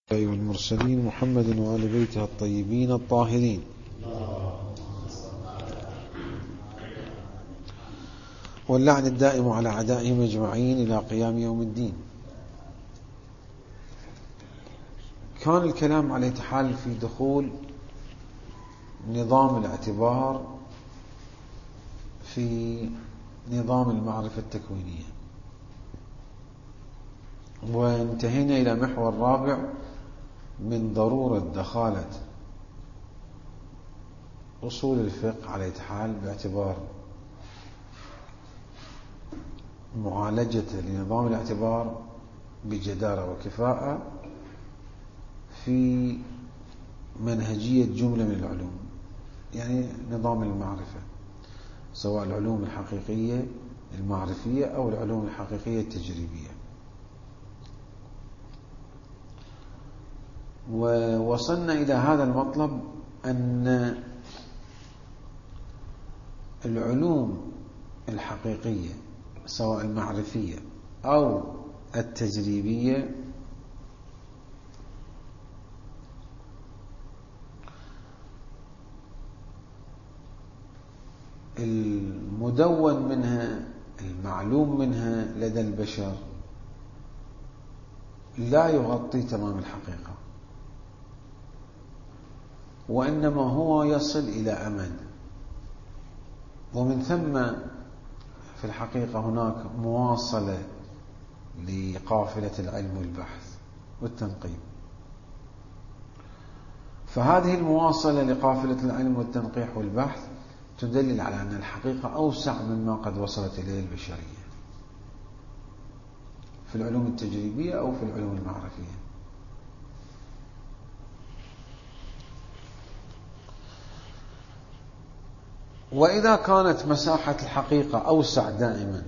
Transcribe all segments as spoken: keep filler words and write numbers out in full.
أيها المرسلين محمد وآل بيته الطيبين الطاهرين. واللعن الدائم على أعدائهم أجمعين إلى قيام يوم الدين. كان الكلام على حال في دخول نظام الاعتبار في نظام المعرفة التكوينية، وانتهينا إلى محور رابع من ضرورة دخالة أصول الفقه على حال باعتبار معالجة لنظام الاعتبار بجدارة وكفاءة في منهجية جملة من العلوم، يعني نظام المعرفة، سواء العلوم الحقيقية المعرفية أو العلوم الحقيقية التجريبية. ووصلنا إلى هذا المطلب أن العلوم الحقيقية سواء المعرفية أو التجريبية المدون منها المعلوم منها لدى البشر لا يغطي تمام الحقيقة، وإنما هو يصل إلى أمد. ومن ثم في الحقيقة هناك مواصلة لقافلة العلم والبحث والتنقيب، فهذه المواصلة لقافلة العلم والتنقيح والبحث تدلل على أن الحقيقة أوسع مما قد وصلت إليه البشرية في العلوم التجريبية أو في العلوم المعرفية. وإذا كانت مساحة الحقيقة أوسع دائما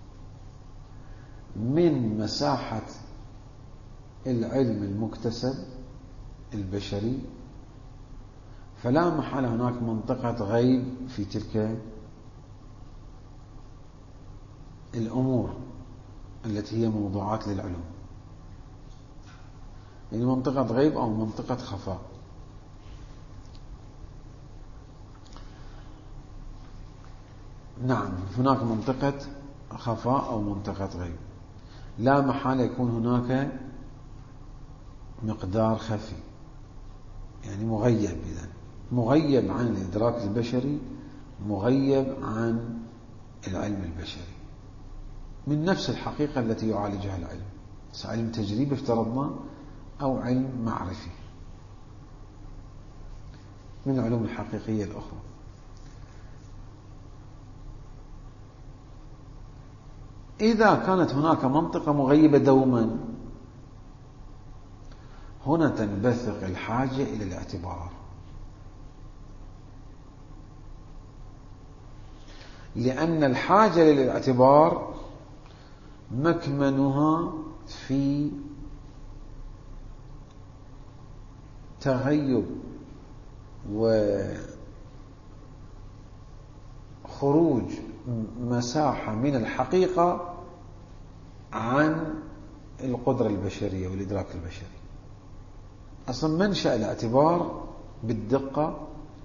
من مساحة العلم المكتسب البشري، فلا محل هناك منطقة غيب في تلك الأمور التي هي موضوعات للعلوم، يعني منطقة غيب أو منطقة خفاء. نعم، هناك منطقة خفاء أو منطقة غيب، لا محال يكون هناك مقدار خفي، يعني مغيب، إذن مغيب عن الإدراك البشري، مغيب عن العلم البشري، من نفس الحقيقة التي يعالجها العلم، علم تجريبي افترضنا أو علم معرفي من العلوم الحقيقية الأخرى. إذا كانت هناك منطقة مغيبة دوما، هنا تنبثق الحاجة إلى الاعتبار، لأن الحاجة للاعتبار مكمنها في تغيب وخروج مساحة من الحقيقة عن القدرة البشرية والإدراك البشري. أصلا منشأ الاعتبار بالدقة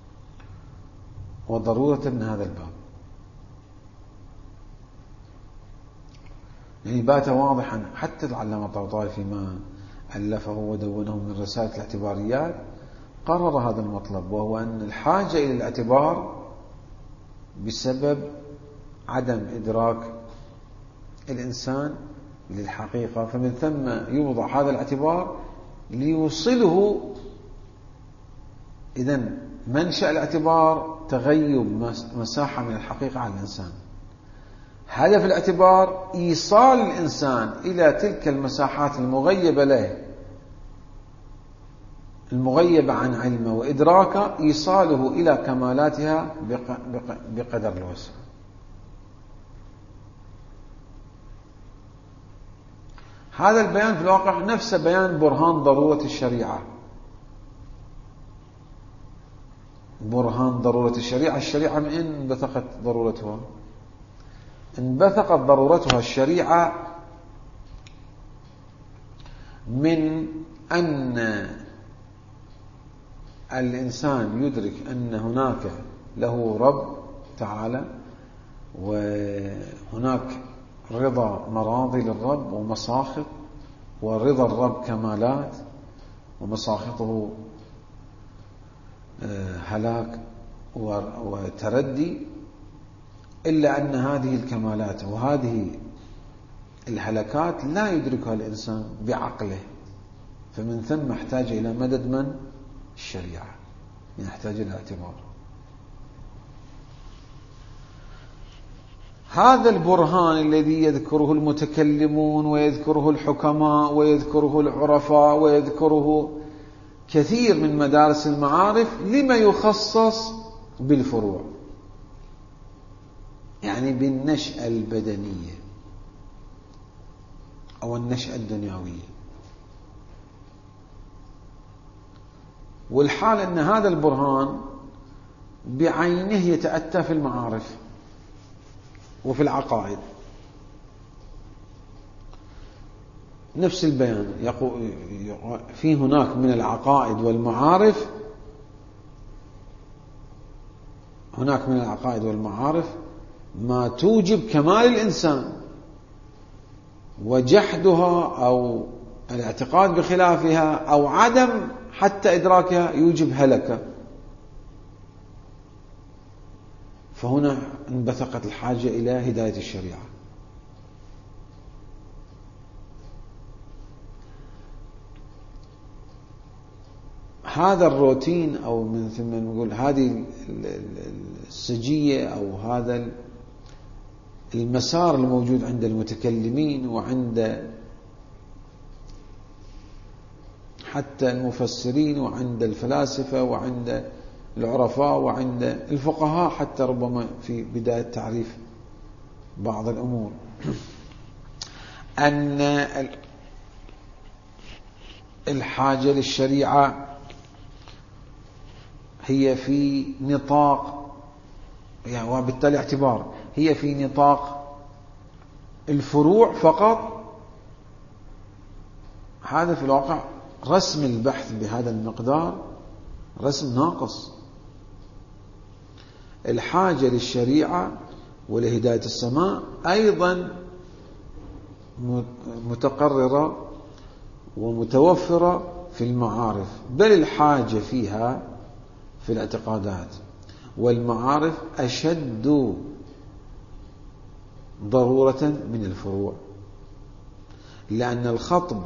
وضرورة من هذا الباب، يعني بات واضحا حتى العلامة الطوطاوي فيما ألفه ودونه من رسالة الاعتباريات قرر هذا المطلب، وهو أن الحاجة إلى الاعتبار بسبب عدم إدراك الإنسان للحقيقة، فمن ثم يوضع هذا الاعتبار ليوصله. إذن منشأ الاعتبار تغيب مساحة من الحقيقة عن الإنسان، هدف الاعتبار إيصال الإنسان إلى تلك المساحات المغيبة له، المغيبة عن علمه وإدراكه، إيصاله إلى كمالاتها بقدر الوسع. هذا البيان في الواقع نفس بيان برهان ضرورة الشريعة. برهان ضرورة الشريعة، الشريعة من أين انبثقت ضرورتها؟ انبثقت ضرورتها الشريعة من أن الإنسان يدرك أن هناك له رب تعالى، وهناك رضا مراضي للرب ومساخط، ورضا الرب كمالات ومساخطه هلاك وتردي، إلا أن هذه الكمالات وهذه الهلكات لا يدركها الإنسان بعقله، فمن ثم احتاج إلى مدد من؟ الشريعة، يحتاج إلى اعتبار. هذا البرهان الذي يذكره المتكلمون ويذكره الحكماء ويذكره العرفاء ويذكره كثير من مدارس المعارف، لما يخصص بالفروع، يعني بالنشأة البدنية أو النشأة الدنيوية. والحال أن هذا البرهان بعينه يتأتى في المعارف وفي العقائد، نفس البيان يقول في هناك من العقائد والمعارف، هناك من العقائد والمعارف ما توجب كمال الإنسان، وجحدها أو الاعتقاد بخلافها أو عدم حتى إدراكها يوجب هلكة. فهنا انبثقت الحاجة إلى هداية الشريعة. هذا الروتين أو من ثم نقول هذه السجية أو هذا المسار الموجود عند المتكلمين وعند حتى المفسرين وعند الفلاسفة وعند العرفاء وعند الفقهاء، حتى ربما في بداية تعريف بعض الأمور، أن الحاجة للشريعة هي في نطاق، يعني وبالتالي اعتبار هي في نطاق الفروع فقط. هذا في الواقع رسم البحث بهذا المقدار رسم ناقص. الحاجة للشريعة ولهداية السماء أيضا متقررة ومتوفرة في المعارف، بل الحاجة فيها في الاعتقادات، والمعارف أشد ضرورة من الفروع، لأن الخطب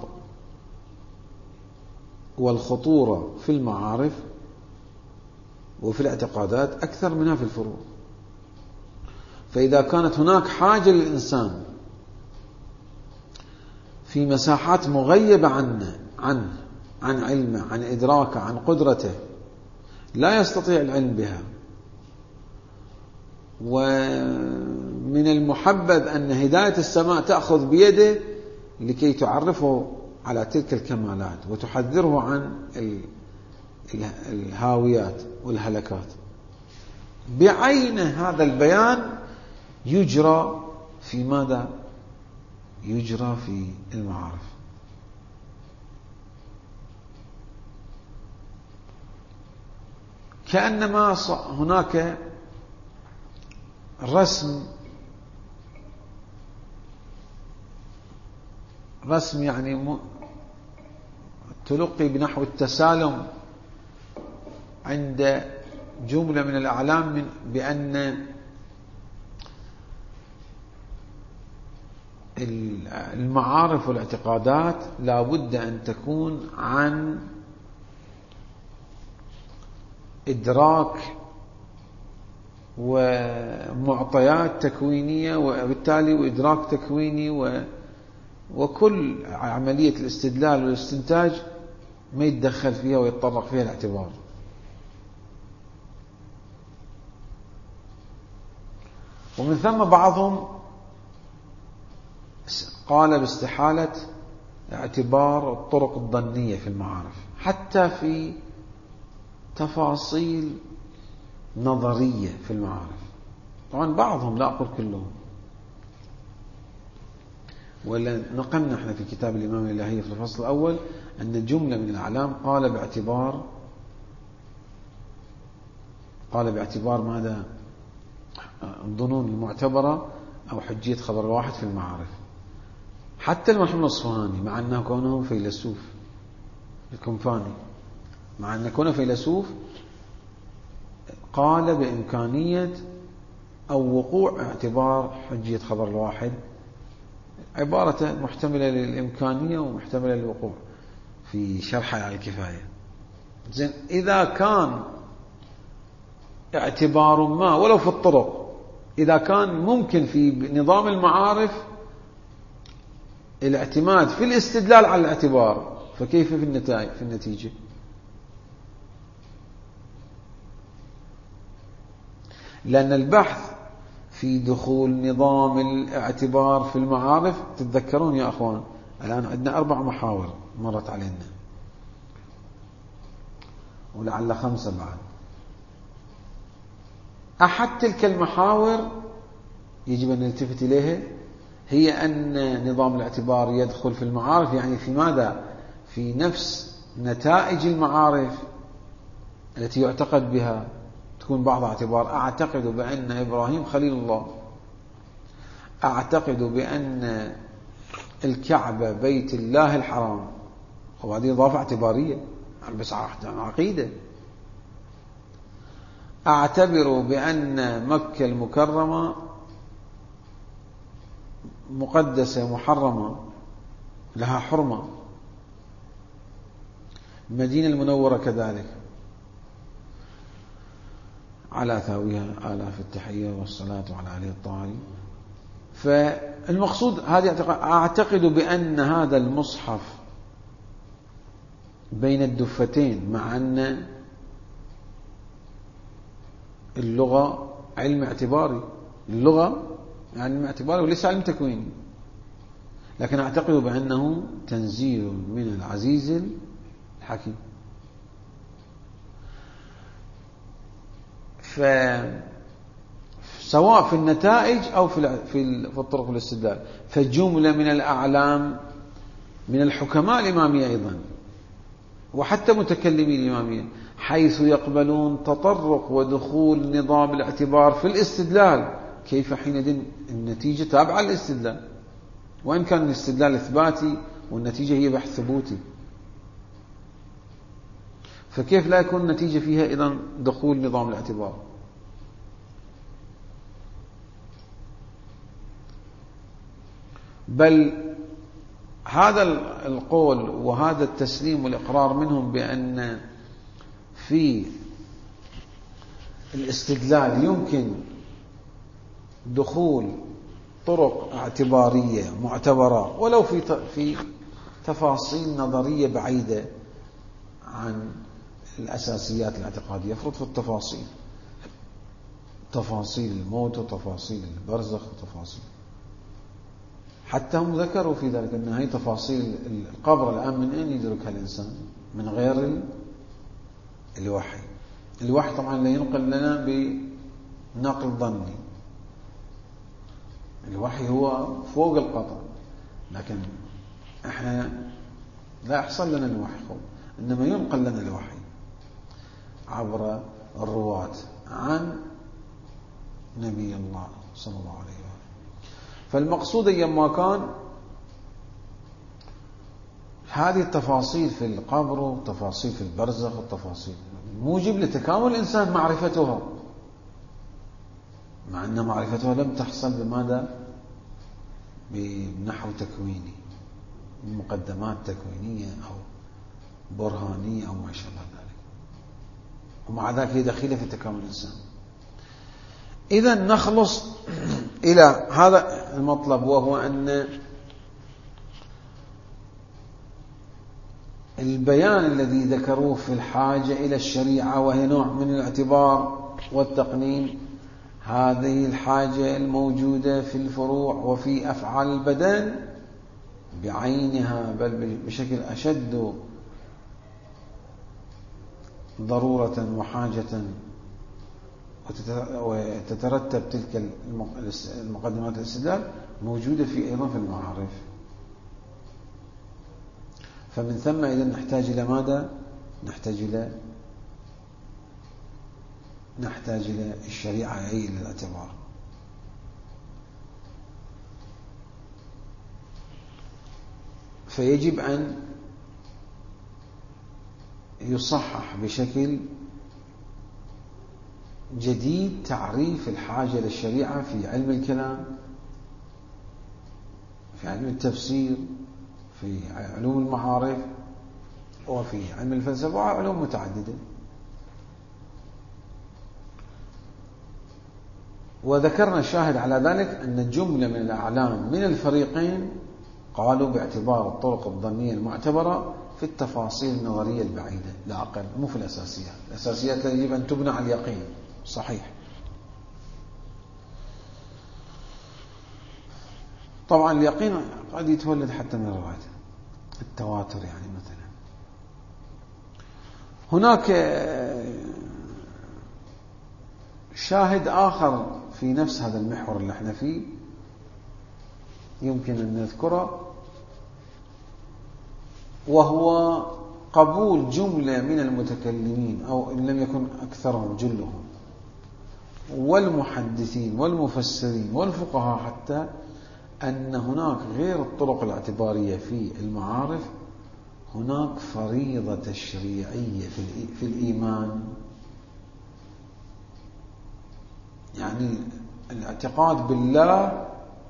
والخطورة في المعارف وفي الاعتقادات أكثر منها في الفروع. فإذا كانت هناك حاجة للإنسان في مساحات مغيبة عنه عنه عن علمه، عن إدراكه، عن قدرته، لا يستطيع العلم بها، ومن المحبذ أن هداية السماء تأخذ بيده لكي تعرفه على تلك الكمالات وتحذره عن الهاويات والهلكات. بعين هذا البيان يجرى في ماذا؟ يجرى في المعارف. كأنما هناك رسم رسم يعني تلقي بنحو التسالم عند جملة من الأعلام من بأن المعارف والاعتقادات لا بد أن تكون عن إدراك ومعطيات تكوينية، وبالتالي وإدراك تكويني، و وكل عملية الاستدلال والاستنتاج ما يتدخل فيها ويتطرق فيها الاعتبار. ومن ثم بعضهم قال باستحالة اعتبار الطرق الظنية في المعارف حتى في تفاصيل نظرية في المعارف. طبعا بعضهم، لا أقول كلهم، ولا نقلنا احنا في كتاب الإمام الإلهية في الفصل الأول أن جملة من الأعلام قال باعتبار قال باعتبار ماذا؟ الظنون المعتبرة أو حجية خبر الواحد في المعارف. حتى المحمد الأصفهاني مع أنه كونه فيلسوف الكنفاني مع أنه كونه فيلسوف قال بإمكانية أو وقوع اعتبار حجية خبر الواحد، عبارة محتملة للإمكانية ومحتملة للوقوع في شرح على الكفاية. زين، إذا كان اعتبار ما ولو في الطرق، إذا كان ممكن في نظام المعارف الاعتماد في الاستدلال على الاعتبار، فكيف في النتائج في النتيجة؟ لأن البحث في دخول نظام الاعتبار في المعارف، تتذكرون يا أخوان الآن عندنا أربع محاور مرت علينا ولعل خمسة بعد. أحد تلك المحاور يجب أن نلتفت إليها هي أن نظام الاعتبار يدخل في المعارف، يعني في ماذا؟ في نفس نتائج المعارف التي يعتقد بها تكون بعض اعتبار. أعتقد بأن إبراهيم خليل الله، أعتقد بأن الكعبة بيت الله الحرام، وهذه إضافة اعتبارية بس عقيدة. أعتبر بأن مكة المكرمة مقدسة محرمة لها حرمة، المدينة المنورة كذلك، على ثاويها آلاف التحية والصلاة على علي الطاهري. فالمقصود هذه أعتقد بأن هذا المصحف بين الدفتين، مع أن اللغة علم اعتباري، اللغة علم اعتباري وليس علم تكويني، لكن أعتقد بأنه تنزيل من العزيز الحكيم. فسواء في النتائج أو في في الطرق الاستدلال، فجملة من الأعلام من الحكماء الإمامية أيضا وحتى متكلمين الإمامية حيث يقبلون تطرق ودخول نظام الاعتبار في الاستدلال، كيف حينئذ النتيجة تابعة للاستدلال، وإن كان الاستدلال إثباتي والنتيجة هي بحث ثبوتي، فكيف لا يكون النتيجة فيها إذن دخول نظام الاعتبار؟ بل هذا القول وهذا التسليم والإقرار منهم بأن في الاستدلال يمكن دخول طرق اعتبارية معتبرة ولو في في تفاصيل نظرية بعيدة عن الأساسيات الاعتقادية، يفرض في التفاصيل، تفاصيل الموت وتفاصيل البرزخ وتفاصيل، حتى هم ذكروا في ذلك أن هي تفاصيل القبر الآن من أين يدركها الإنسان؟ من غير الوحي. الوحي طبعا لا ينقل لنا بنقل ظني، الوحي هو فوق القطع، لكن احنا لا يحصل لنا الوحي، إنما ينقل لنا الوحي عبر الرواة عن نبي الله صلى الله عليه وسلم. فالمقصود أيما كان هذه التفاصيل في القبر والتفاصيل في البرزخ والتفاصيل موجب لتكامل الإنسان معرفتها، مع أن معرفتها لم تحصل بماذا؟ بنحو تكويني، مقدمات تكوينية أو برهانية أو ما شابه ذلك، ومع ذلك هي دخيلة في تكامل الإنسان. إذن نخلص إلى هذا المطلب، وهو أن البيان الذي ذكروه في الحاجة إلى الشريعة وهي نوع من الاعتبار والتقنين، هذه الحاجة الموجودة في الفروع وفي أفعال البدن بعينها بل بشكل أشد ضرورة وحاجة، وتترتب تلك المقدمات الاستدلال موجودة في أيضا في المعارف. فمن ثم إذا نحتاج إلى ماذا؟ نحتاج إلى نحتاج إلى الشريعة أي إلى الاعتبار. فيجب أن يصحح بشكل جديد تعريف الحاجة للشريعة في علم الكلام، في علم التفسير، في علوم المعارف، وفي علم الفلسفة وعلوم متعددة. وذكرنا الشاهد على ذلك أن جملة من الأعلام من الفريقين قالوا باعتبار الطرق الظنية المعتبرة في التفاصيل النظرية البعيدة لا أقل، مو في الأساسيات. الأساسيات يجب أن تبنى على اليقين. صحيح. طبعا اليقين قد يتولد حتى من الرواية، التواتر يعني مثلا. هناك شاهد آخر في نفس هذا المحور اللي احنا فيه يمكن أن نذكره، وهو قبول جملة من المتكلمين أو إن لم يكن أكثرهم جلهم والمحدثين والمفسرين والفقهاء حتى، أن هناك غير الطرق الاعتبارية في المعارف هناك فريضة تشريعية في الإيمان. يعني الاعتقاد بالله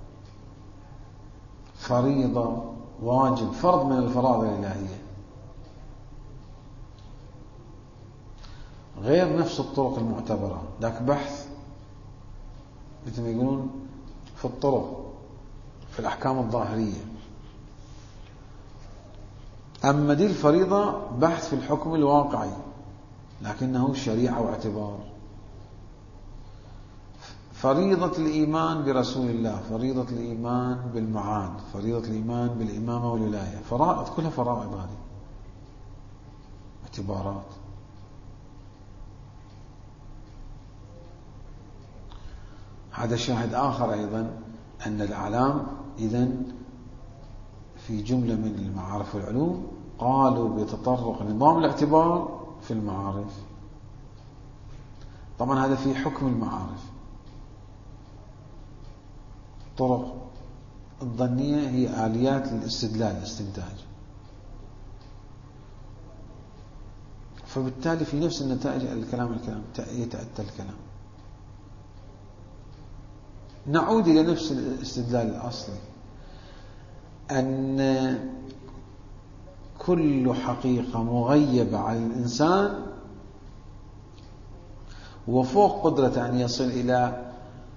فريضة، واجب، فرض من الفرائض الإلهية، غير نفس الطرق المعتبرة. ذاك بحث مثل ما يقولون في الطرق، في الأحكام الظاهرية. أما دي الفريضة بحث في الحكم الواقعي، لكنه شريعة واعتبار. فريضة الإيمان برسول الله، فريضة الإيمان بالمعاد، فريضة الإيمان بالإمامة والولاية، فرائض، كلها فرائض، هذه اعتبارات. هذا شاهد آخر أيضا أن الأعلام إذن في جملة من المعارف والعلوم قالوا بتطرق نظام الاعتبار في المعارف. طبعا هذا في حكم المعارف. الطرق الظنية هي آليات الاستدلال، الاستنتاج، فبالتالي في نفس النتائج الكلام الكلام يتأتى الكلام. نعود إلى نفس الاستدلال الأصلي، أن كل حقيقة مغيبة على الإنسان وفوق قدرة أن يصل إلى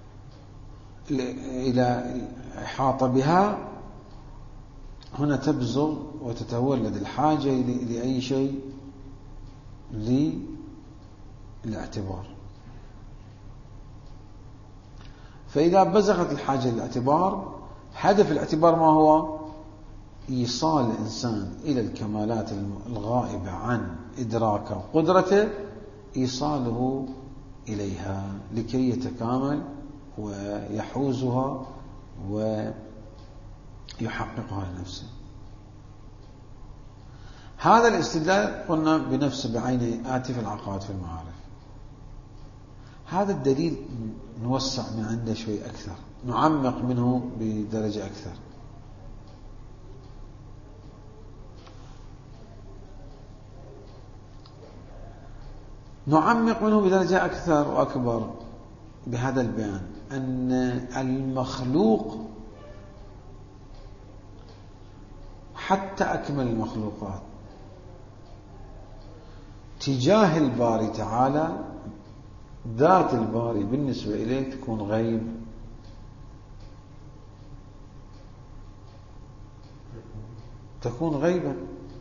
إلى إحاطة بها، هنا تبزغ وتتولد الحاجة لأي شيء، للاعتبار. فإذا بزغت الحاجة للاعتبار، هدف الاعتبار ما هو؟ إيصال الإنسان إلى الكمالات الغائبة عن إدراكه وقدرته، إيصاله إليها لكي يتكامل ويحوزها ويحققها لنفسه. هذا الاستدلال قلنا بنفسه بعينه آتي في العقائد في المعارف. هذا الدليل نوسع من عنده شوي أكثر، نعمق منه بدرجة أكثر. نعمق منه بدرجة أكثر وأكبر بهذا البيان، أن المخلوق حتى أكمل المخلوقات تجاه الباري تعالى، ذات الباري بالنسبة إليه تكون غيب، تكون غيبا،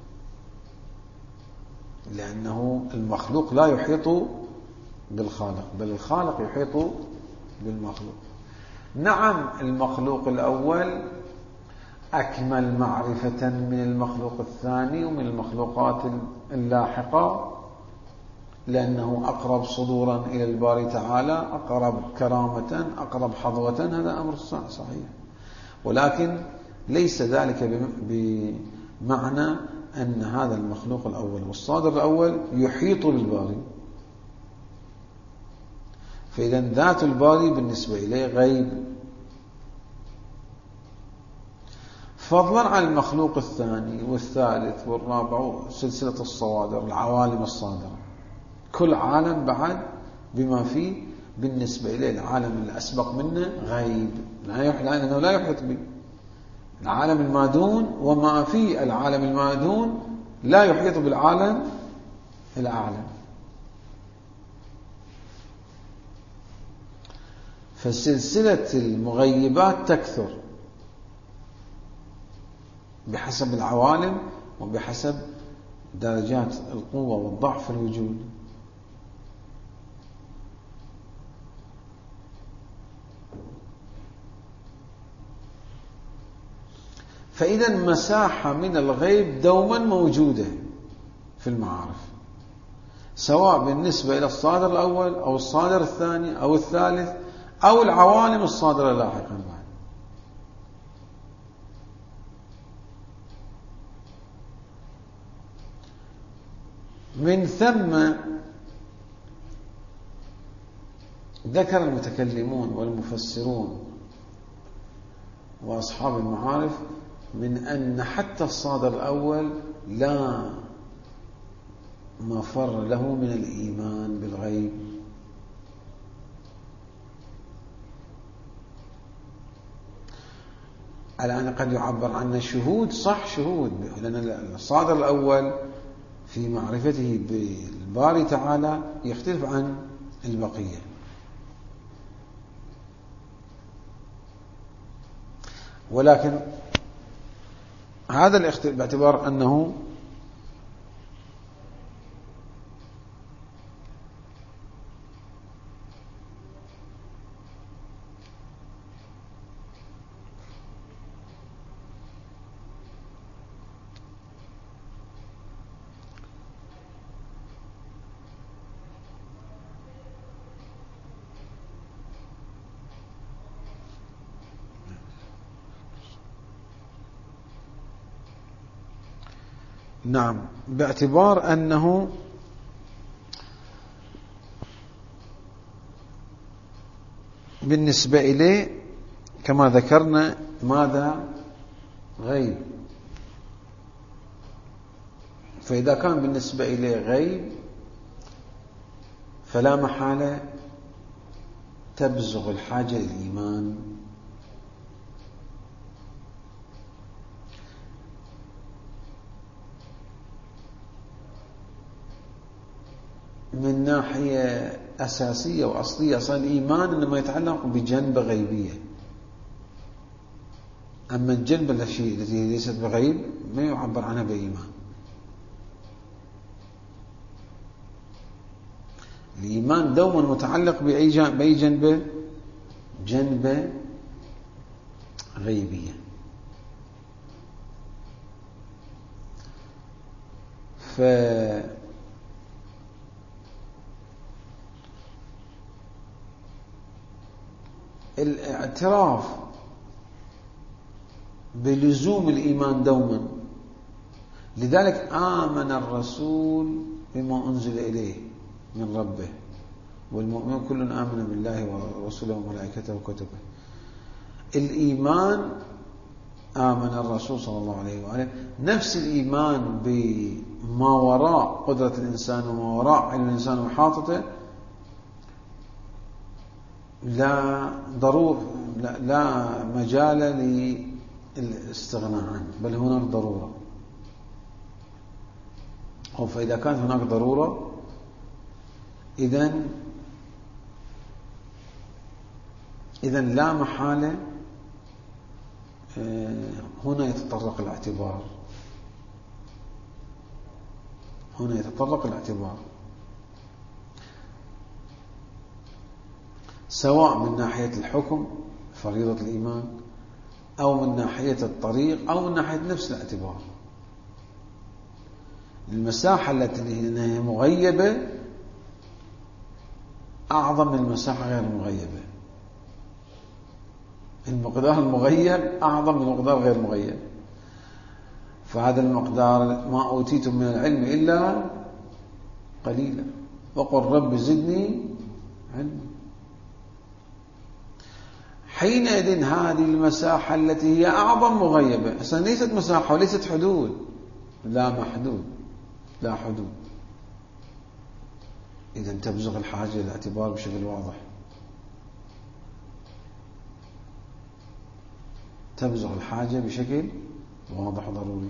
لأنه المخلوق لا يحيط بالخالق، بل الخالق يحيط بالمخلوق. نعم المخلوق الأول أكمل معرفة من المخلوق الثاني ومن المخلوقات اللاحقة، لأنه أقرب صدورا إلى الباري تعالى، أقرب كرامة، أقرب حظوة، هذا أمر صحيح. ولكن ليس ذلك بمعنى أن هذا المخلوق الأول والصادر الأول يحيط بالباري، فإذا ذات الباري بالنسبة إليه غيب، فضلا عن المخلوق الثاني والثالث والرابع سلسلة الصوادر العوالم الصادرة. كل عالم بعد بما فيه بالنسبة إليه العالم اللي أسبق منه غيب، لا يحيط لأنه لا يحيط به. العالم المادون وما فيه العالم المادون لا يحيط بالعالم الأعلى. فسلسلة المغيبات تكثر بحسب العوالم وبحسب درجات القوة والضعف في الوجود. فإذا مساحة من الغيب دوما موجودة في المعارف، سواء بالنسبة إلى الصادر الأول أو الصادر الثاني أو الثالث أو العوالم الصادرة لاحقا بعد. من ثم ذكر المتكلمون والمفسرون وأصحاب المعارف من أن حتى الصادر الأول لا مفر له من الإيمان بالغيب. الآن قد يعبر عنه شهود، صح شهود، لأن الصادر الأول في معرفته بالباري تعالى يختلف عن البقية. ولكن هذا الاختلاف باعتبار أنه نعم باعتبار أنه بالنسبة إليه كما ذكرنا ماذا غيب. فإذا كان بالنسبة إليه غيب فلا محالة تبزغ الحاجة للإيمان. من ناحية أساسية وأصلية، أصلا الإيمان إنما يتعلق بجنبة غيبية، أما الجنبة التي ليست بغيب ما يعبر عنها بإيمان. الإيمان دوما متعلق بأي جنبة؟ جنبة غيبية. ف الاعتراف بلزوم الإيمان دوما، لذلك آمن الرسول بما أنزل إليه من ربه والمؤمن كل آمن بالله ورسوله وملائكته وكتبه. الإيمان آمن الرسول صلى الله عليه وآله، نفس الإيمان بما وراء قدرة الإنسان وما وراء علم الإنسان وحاطته لا ضرورة، لا, لا مجال للاستغناء عنه، بل هناك ضرورة. فإذا كانت هناك ضرورة إذن إذن لا محالة هنا يتطرق الاعتبار، هنا يتطرق الاعتبار سواء من ناحية الحكم فريضة الإيمان أو من ناحية الطريق أو من ناحية نفس الاعتبار. المساحة التي هي مغيبة أعظم من المساحة غير المغيبة، المقدار المغيب أعظم من المقدار غير المغيب. فهذا المقدار ما أوتيتم من العلم إلا قليلا وقل رب زدني علما. حينئذ هذه المساحة التي هي أعظم مغيبة أصلا ليست مساحة وليست حدود، لا محدود لا حدود، إذا تبزغ الحاجة إلى الاعتبار بشكل واضح، تبزغ الحاجة بشكل واضح وضروري.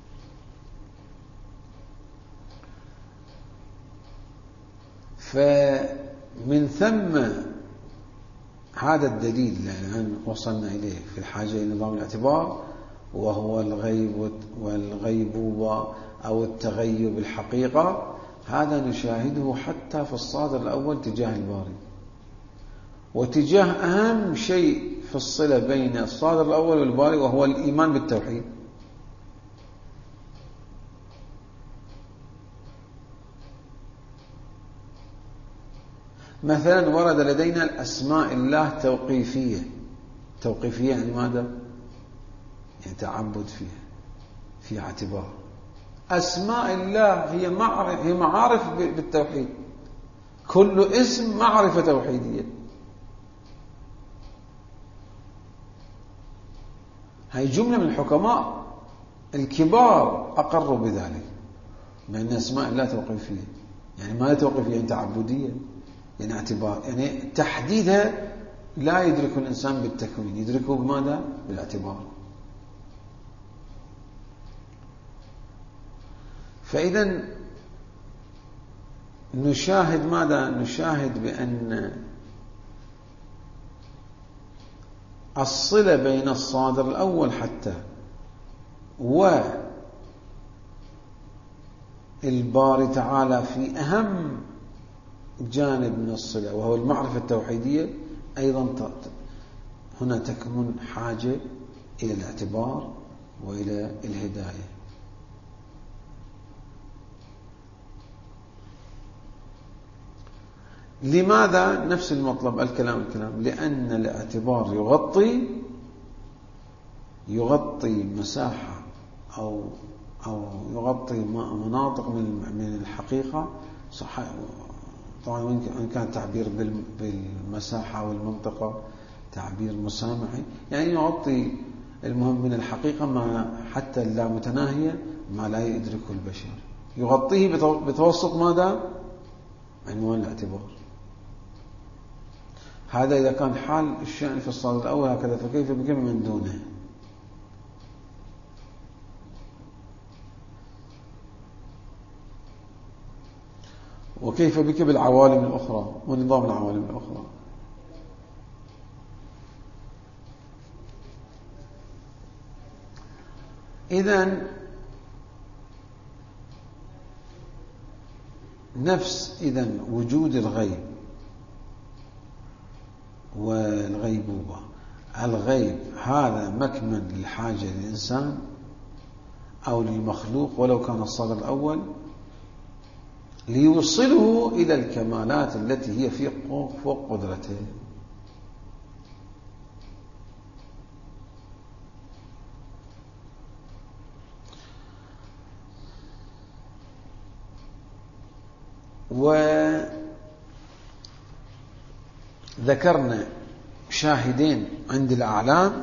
فمن ثم هذا الدليل الآن وصلنا إليه في الحاجة إلى نظام الاعتبار، وهو الغيب والغيبوبة أو التغيب الحقيقة، هذا نشاهده حتى في الصادر الأول تجاه الباري، وتجاه أهم شيء في الصلة بين الصادر الأول والباري وهو الإيمان بالتوحيد. مثلا ورد لدينا الأسماء الله توقيفية. توقيفية يعني ماذا؟ يعني تعبد فيها، في اعتبار. أسماء الله هي معرفة، هي معارف بالتوحيد، كل اسم معرفة توحيدية. هاي جملة من الحكماء الكبار أقروا بذلك، بأن أسماء الله توقيفية. يعني ما توقيفية؟ يعني تعبدية، يعني اعتبار، يعني تحديدها لا يدرك الإنسان بالتكوين، يدركه بماذا؟ بالاعتبار. فإذا نشاهد ماذا؟ نشاهد بأن الصلة بين الصادر الأول حتى والباري تعالى في أهم جانب من الصلة وهو المعرفة التوحيدية، أيضا هنا تكمن حاجة إلى الاعتبار وإلى الهداية. لماذا؟ نفس المطلب، الكلام الكلام لأن الاعتبار يغطي يغطي مساحة أو أو يغطي مناطق من من الحقيقة. صح، طبعا وإن كان تعبير بالمساحة والمنطقة تعبير مسامحي، يعني يغطي المهم من الحقيقة ما حتى اللا متناهية ما لا يدركه البشر، يغطيه بتوسط ماذا؟ عنوان الاعتبار. هذا إذا كان حال الشأن في الصادر الأول هكذا، فكيف بك من دونه؟ وكيف بك بالعوالم الأخرى ونظام العوالم الأخرى؟ إذن نفس إذن وجود الغيب والغيبوبة، الغيب هذا مكمن للحاجة للإنسان أو للمخلوق ولو كان الصادر الأول، ليوصله إلى الكمالات التي هي في فوق قدرته. وذكرنا شاهدين عند الأعلام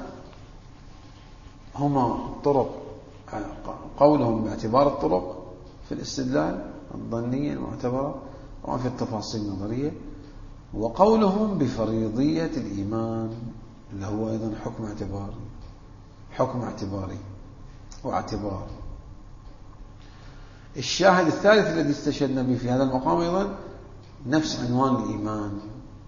هما الطرق، قولهم باعتبار الطرق في الاستدلال الظنية المعتبرة طبعا في التفاصيل النظرية، وقولهم بفريضية الإيمان اللي هو أيضا حكم اعتباري، حكم اعتباري واعتبار. الشاهد الثالث الذي استشهدنا به في هذا المقام أيضا نفس عنوان الإيمان،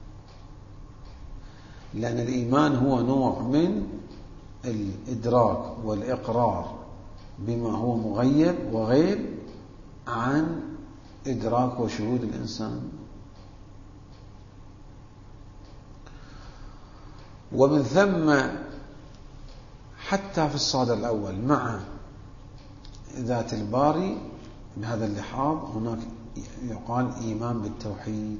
لأن الإيمان هو نوع من الإدراك والإقرار بما هو مغيب وغيب عن إدراك وشهود الإنسان. ومن ثم حتى في الصادر الأول مع ذات الباري بهذا اللحاظ هناك يقال إيمان بالتوحيد.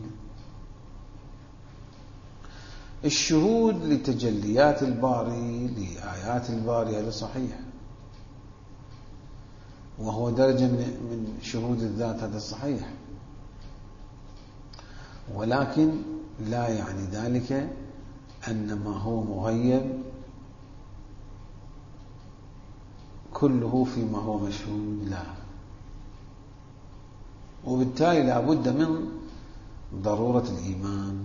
الشهود لتجليات الباري لآيات الباري هذا صحيح، وهو درجة من شهود الذات، هذا صحيح، ولكن لا يعني ذلك أن ما هو مغيب كله فيما هو مشهود، لا. وبالتالي لا بد من ضرورة الإيمان،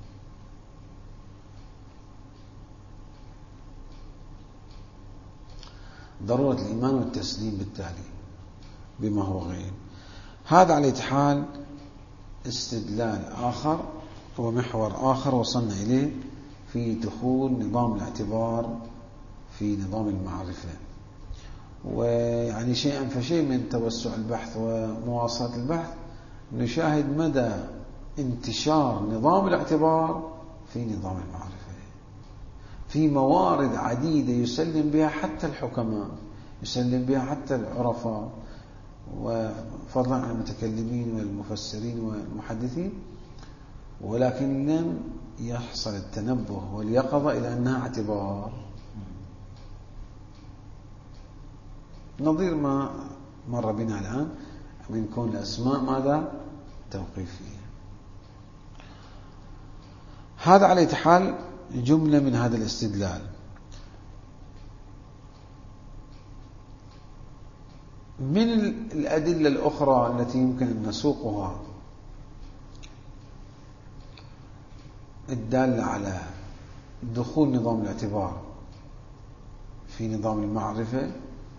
ضرورة الإيمان والتسليم بالتالي بما هو غيب. هذا على حال استدلال آخر ومحور آخر وصلنا إليه في دخول نظام الاعتبار في نظام المعرفة. ويعني شيئا فشيء من توسع البحث ومواصلة البحث نشاهد مدى انتشار نظام الاعتبار في نظام المعرفة في موارد عديدة يسلم بها حتى الحكماء، يسلم بها حتى العرفاء، وفضلا عن المتكلمين والمفسرين والمحدثين، ولكن لم يحصل التنبه واليقظة إلى أنها اعتبار، نظير ما مر بنا الآن من كون الأسماء ماذا توقيفية. هذا على حال جملة من هذا الاستدلال. من الأدلة الأخرى التي يمكن أن نسوقها الدالة على دخول نظام الاعتبار في نظام المعرفة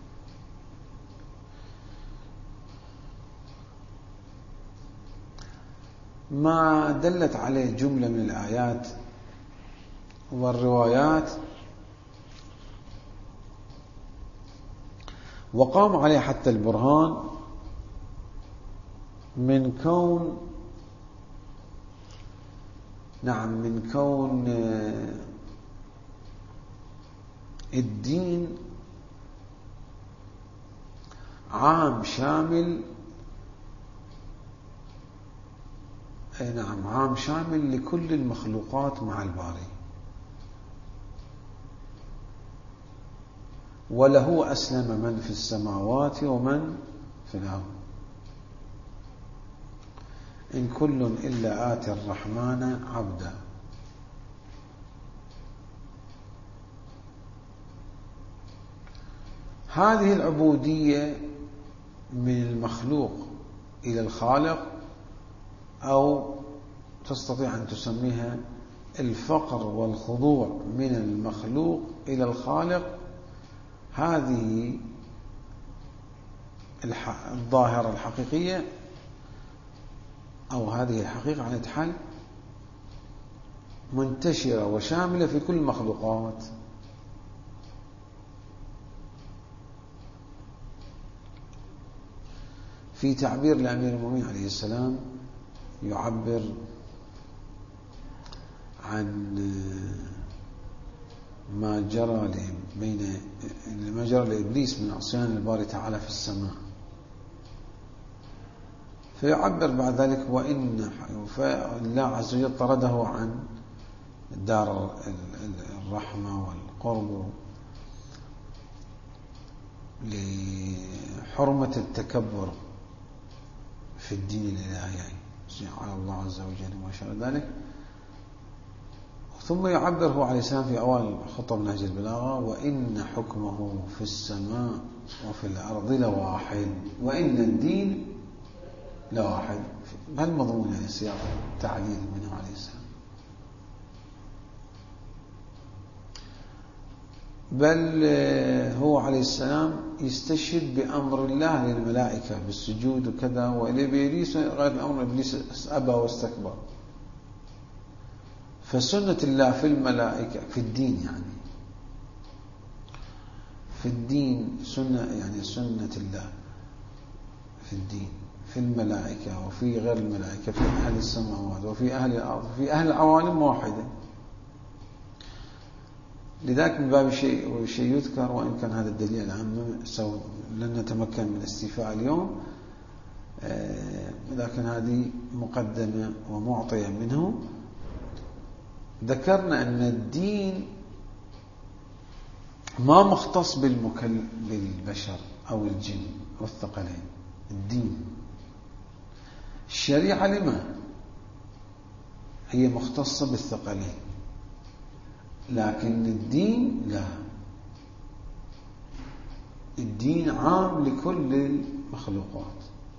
ما دلت عليه جملة من الآيات والروايات وقام عليه حتى البرهان من كون نعم من كون الدين عام شامل، أي نعم عام شامل لكل المخلوقات مع الباري، وله أسلم من في السماوات ومن في الأرض إن كل إلا آتي الرحمن عبدا. هذه العبودية من المخلوق إلى الخالق، أو تستطيع أن تسميها الفقر والخضوع من المخلوق إلى الخالق، هذه الظاهرة الحقيقية أو هذه الحقيقة على حال منتشرة وشاملة في كل المخلوقات. في تعبير لأمير المؤمنين عليه السلام يعبر عن ما جرى بين ما جرى لإبليس من عصيان الباري تعالى في السماء، فيعبر بعد ذلك وإن فالله عز وجل طرده عن دار الرحمة والقرب لحرمة التكبر في الدين الإلهي على الله عز وجل وما شابه ذلك. ثم يعبر هو عليه السلام في أوائل خطب نهج البلاغة وإن حكمه في السماء وفي الأرض لواحد وإن الدين لواحد. بهالمضمون يعني سياق تعليل منه عليه السلام. بل هو عليه السلام يستشهد بأمر الله للملائكة بالسجود وكذا، وإبليس غير الأمر إبليس أبى واستكبر. فسنة الله في الملائكة في الدين يعني في الدين سنة يعني سنة الله في الدين في الملائكة وفي غير الملائكة، في أهل السماوات وفي أهل الأرض وفي أهل العوالم واحدة. لذلك من باب شيء وشيء يذكر، وإن كان هذا الدليل العام لن نتمكن من الاستيفاء اليوم، لكن هذه مقدمة ومعطية منه. ذكرنا أن الدين ما مختص بالمكل بالبشر أو الجن أو الثقلين. الدين. الشريعة لما هي مختصة بالثقلين، لكن الدين لا، الدين عام لكل المخلوقات.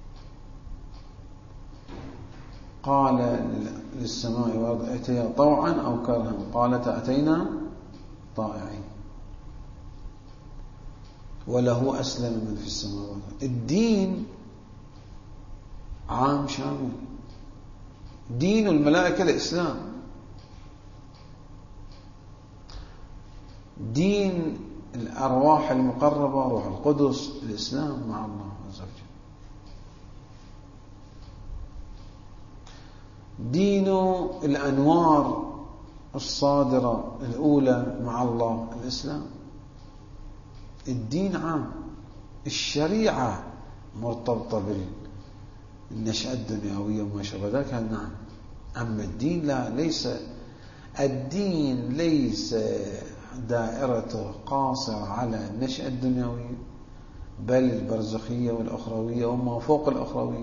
قال للسماء والأرض ائتيا طوعا أو كرها قالتا أتينا طائعين وله أسلم من في السماوات. الدين عام شامل. دين الملائكة الإسلام، دين الأرواح المقربة روح القدس الإسلام مع الله عز وجل. دين الأنوار الصادرة الأولى مع الله الإسلام. الدين عام. الشريعة مرتبطة بالنشأة الدنيوية وما شابه ذلك، نعم. أما الدين لا، ليس الدين ليس دائرته قاصرة على النشأة الدنيوية، بل البرزخية والأخروية وما فوق الأخروية،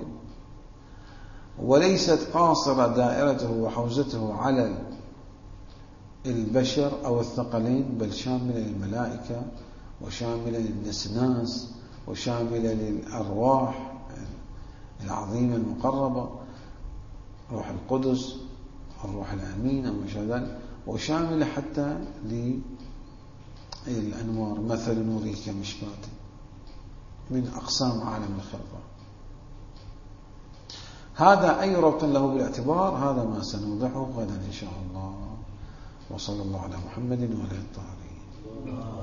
وليست قاصرة دائرته وحوزته على البشر أو الثقلين، بل شاملة للملائكة وشاملة للنسناس وشاملة للأرواح العظيمة المقربة، روح القدس الروح الأمين وما شابه ذلك، وشاملة حتى للأنوار. مثل نورك مشكاة من أقسام عالم الخلقة. هذا أي ربط له بالاعتبار، هذا ما سنوضحه غدا إن شاء الله. وصلى الله على محمد وعلى آله الطاهرين.